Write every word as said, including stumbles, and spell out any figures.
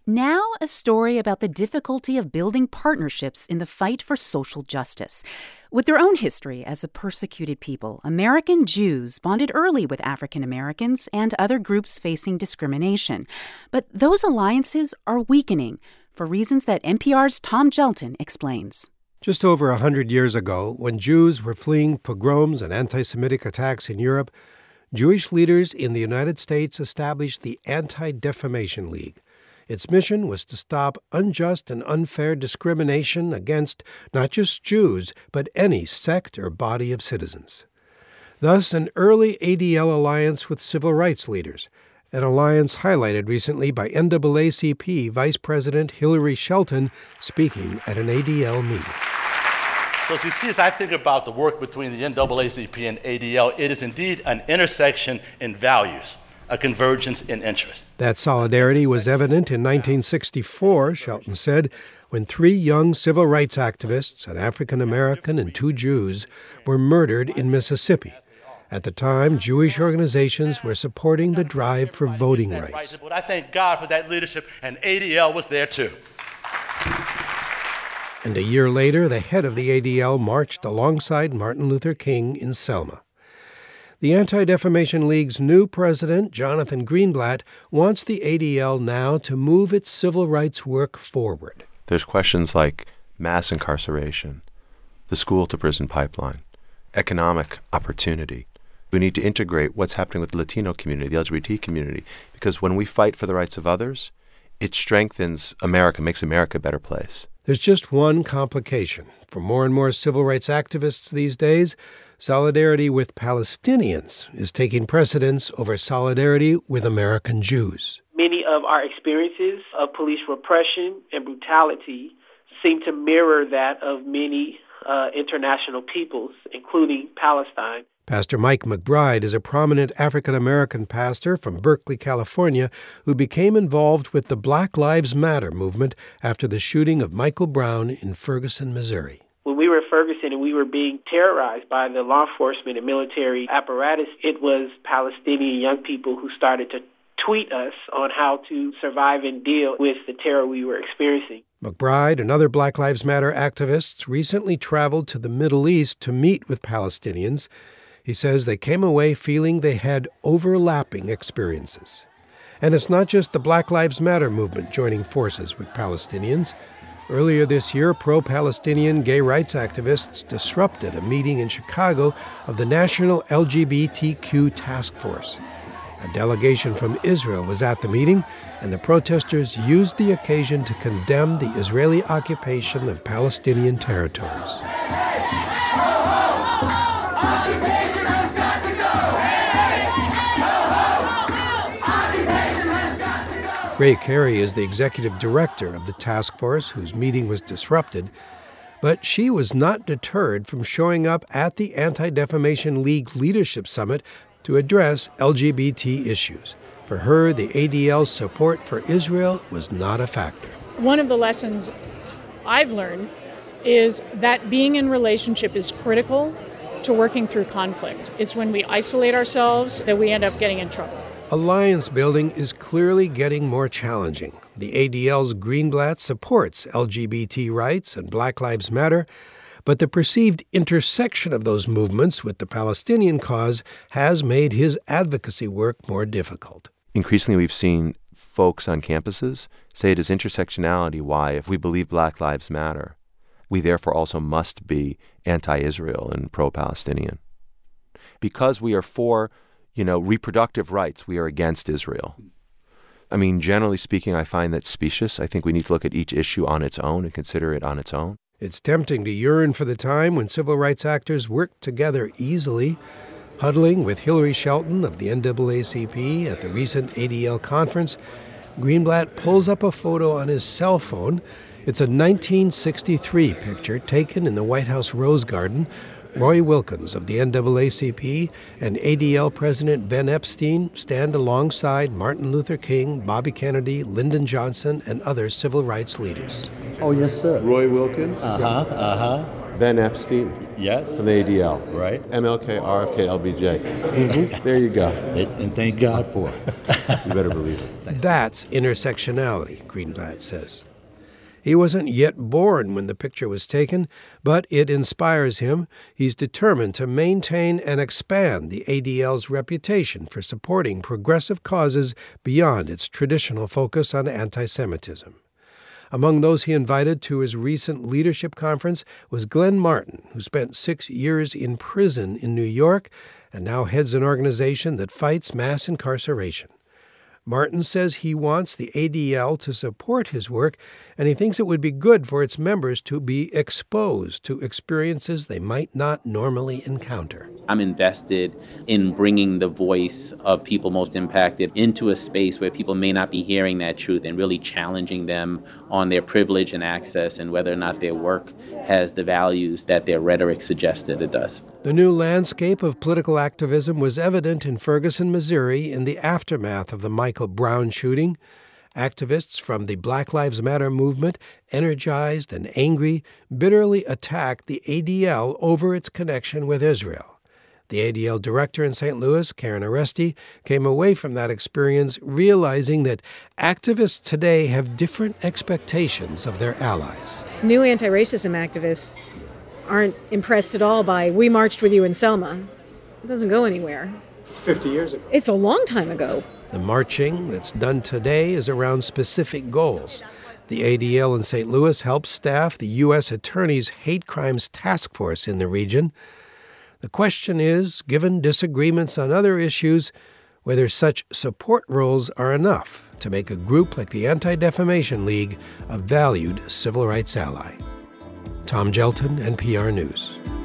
Now, a story about the difficulty of building partnerships in the fight for social justice. With their own history as a persecuted people, American Jews bonded early with African Americans and other groups facing discrimination. But those alliances are weakening for reasons that N P R's Tom Gelton explains. Just over a hundred years ago, when Jews were fleeing pogroms and anti-Semitic attacks in Europe, Jewish leaders in the United States established the Anti-Defamation League. Its mission was to stop unjust and unfair discrimination against not just Jews, but any sect or body of citizens. Thus, an early A D L alliance with civil rights leaders, an alliance highlighted recently by N double A C P Vice President Hillary Shelton speaking at an A D L meeting. So as you see, as I think about the work between the N double A C P and A D L, it is indeed an intersection in values, a convergence in interest. That solidarity was evident in nineteen sixty-four, Shelton said, when three young civil rights activists, an African American and two Jews, were murdered in Mississippi. At the time, Jewish organizations were supporting the drive for voting rights. But I thank God for that leadership, and A D L was there too. And a year later, the head of the A D L marched alongside Martin Luther King in Selma. The Anti-Defamation League's new president, Jonathan Greenblatt, wants the A D L now to move its civil rights work forward. There's questions like mass incarceration, the school-to-prison pipeline, economic opportunity. We need to integrate what's happening with the Latino community, the L G B T community, because when we fight for the rights of others, it strengthens America, makes America a better place. There's just one complication. For more and more civil rights activists these days, solidarity with Palestinians is taking precedence over solidarity with American Jews. Many of our experiences of police repression and brutality seem to mirror that of many uh, international peoples, including Palestine. Pastor Mike McBride is a prominent African-American pastor from Berkeley, California, who became involved with the Black Lives Matter movement after the shooting of Michael Brown in Ferguson, Missouri. When we were in Ferguson and we were being terrorized by the law enforcement and military apparatus, it was Palestinian young people who started to tweet us on how to survive and deal with the terror we were experiencing. McBride and other Black Lives Matter activists recently traveled to the Middle East to meet with Palestinians. He says they came away feeling they had overlapping experiences. And it's not just the Black Lives Matter movement joining forces with Palestinians. Earlier this year, pro-Palestinian gay rights activists disrupted a meeting in Chicago of the National L G B T Q Task Force. A delegation from Israel was at the meeting, and the protesters used the occasion to condemn the Israeli occupation of Palestinian territories. Ray Carey is the executive director of the task force, whose meeting was disrupted, but she was not deterred from showing up at the Anti-Defamation League Leadership Summit to address L G B T issues. For her, the A D L's support for Israel was not a factor. One of the lessons I've learned is that being in relationship is critical to working through conflict. It's when we isolate ourselves that we end up getting in trouble. Alliance building is clearly getting more challenging. The A D L's Greenblatt supports L G B T rights and Black Lives Matter, but the perceived intersection of those movements with the Palestinian cause has made his advocacy work more difficult. Increasingly, we've seen folks on campuses say it is intersectionality why, if we believe Black Lives Matter, we therefore also must be anti-Israel and pro-Palestinian. Because we are for You know, reproductive rights, we are against Israel. I mean, generally speaking, I find that specious. I think we need to look at each issue on its own and consider it on its own. It's tempting to yearn for the time when civil rights actors worked together easily. Huddling with Hillary Shelton of the N double A C P at the recent A D L conference, Greenblatt pulls up a photo on his cell phone. It's a nineteen sixty-three picture taken in the White House Rose Garden. Roy Wilkins of the N double A C P and A D L President Ben Epstein stand alongside Martin Luther King, Bobby Kennedy, Lyndon Johnson, and other civil rights leaders. Oh, yes, sir. Roy Wilkins. Uh-huh, uh-huh. Ben Epstein Yes. from the A D L. Right. M L K, R F K, L B J. Mm-hmm. There you go. It, and thank God for it. You better believe it. That's intersectionality, Greenblatt says. He wasn't yet born when the picture was taken, but it inspires him. He's determined to maintain and expand the A D L's reputation for supporting progressive causes beyond its traditional focus on anti-Semitism. Among those he invited to his recent leadership conference was Glenn Martin, who spent six years in prison in New York and now heads an organization that fights mass incarceration. Martin says he wants the A D L to support his work, and he thinks it would be good for its members to be exposed to experiences they might not normally encounter. I'm invested in bringing the voice of people most impacted into a space where people may not be hearing that truth and really challenging them on their privilege and access and whether or not their work has the values that their rhetoric suggested it does. The new landscape of political activism was evident in Ferguson, Missouri in the aftermath of the Michael Brown shooting. Activists from the Black Lives Matter movement, energized and angry, bitterly attacked the A D L over its connection with Israel. The A D L director in Saint Louis, Karen Oresti, came away from that experience realizing that activists today have different expectations of their allies. New anti-racism activists aren't impressed at all by, we marched with you in Selma. It doesn't go anywhere. It's fifty years ago. It's a long time ago. The marching that's done today is around specific goals. The A D L in Saint Louis helps staff the U S Attorney's Hate Crimes Task Force in the region. The question is, given disagreements on other issues, whether such support roles are enough to make a group like the Anti-Defamation League a valued civil rights ally. Tom Gelton, N P R News.